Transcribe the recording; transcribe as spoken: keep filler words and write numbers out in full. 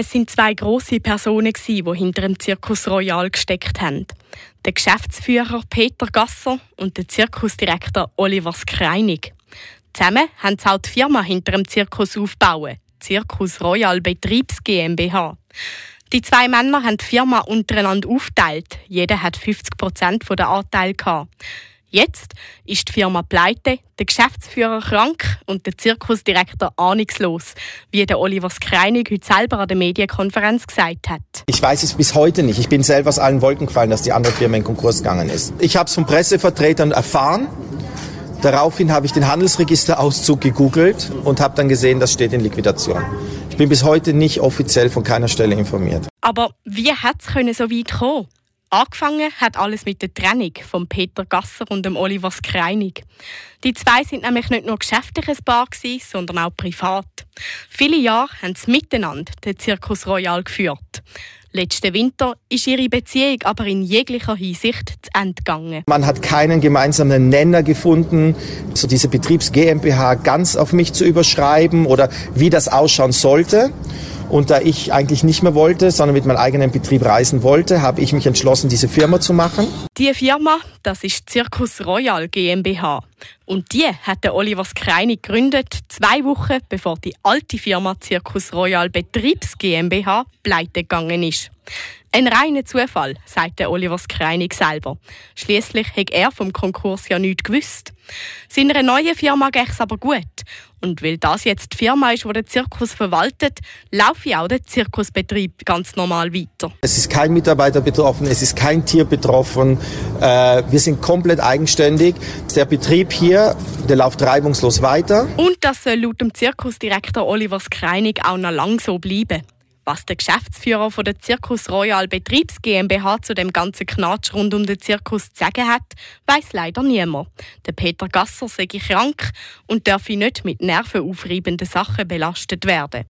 Es sind zwei grosse Personen, die hinter dem Circus Royal gesteckt haben. Der Geschäftsführer Peter Gasser und der Zirkusdirektor Oliver Skreinig. Zusammen haben sie auch die Firma hinter dem Zirkus aufgebaut, Circus Royal Betriebs GmbH. Die zwei Männer haben die Firma untereinander aufgeteilt. Jeder hat fünfzig Prozent der Anteile gehabt. Jetzt ist die Firma pleite, der Geschäftsführer krank und der Zirkusdirektor ahnungslos, wie der Oliver Skreinig heute selber an der Medienkonferenz gesagt hat. Ich weiß es bis heute nicht. Ich bin selber aus allen Wolken gefallen, dass die andere Firma in Konkurs gegangen ist. Ich habe es von Pressevertretern erfahren. Daraufhin habe ich den Handelsregisterauszug gegoogelt und habe dann gesehen, das steht in Liquidation. Ich bin bis heute nicht offiziell von keiner Stelle informiert. Aber wie hat es so weit kommen? Angefangen hat alles mit der Trennung von Peter Gasser und dem Oliver Skreinig. Die zwei sind nämlich nicht nur geschäftliches Paar gewesen, sondern auch privat. Viele Jahre haben sie miteinander den Circus Royal geführt. Letzten Winter ist ihre Beziehung aber in jeglicher Hinsicht zu Ende gegangen. Man hat keinen gemeinsamen Nenner gefunden, so diese Betriebs GmbH ganz auf mich zu überschreiben oder wie das ausschauen sollte. Und da ich eigentlich nicht mehr wollte, sondern mit meinem eigenen Betrieb reisen wollte, habe ich mich entschlossen, diese Firma zu machen. Die Firma, das ist Circus Royal GmbH. Und die hat der Oliver Skreinig gegründet, zwei Wochen bevor die alte Firma Circus Royal Betriebs GmbH pleite gegangen ist. Ein reiner Zufall, sagt der Oliver Skreinig selber. Schliesslich hat er vom Konkurs ja nichts gewusst. Seiner neuen Firma geht es aber gut. Und weil das jetzt die Firma ist, die den Zirkus verwaltet, laufe auch der Zirkusbetrieb ganz normal weiter. Es ist kein Mitarbeiter betroffen, es ist kein Tier betroffen. Äh, wir sind komplett eigenständig. Der Betrieb hier, der läuft reibungslos weiter. Und das soll laut dem Zirkusdirektor Oliver Skreinig auch noch lang so bleiben. Was der Geschäftsführer von der Circus Royal Betriebs GmbH zu dem ganzen Knatsch rund um den Zirkus zu sagen hat, weiss leider niemand. Der Peter Gasser sei krank und darf nicht mit nervenaufreibenden Sachen belastet werden.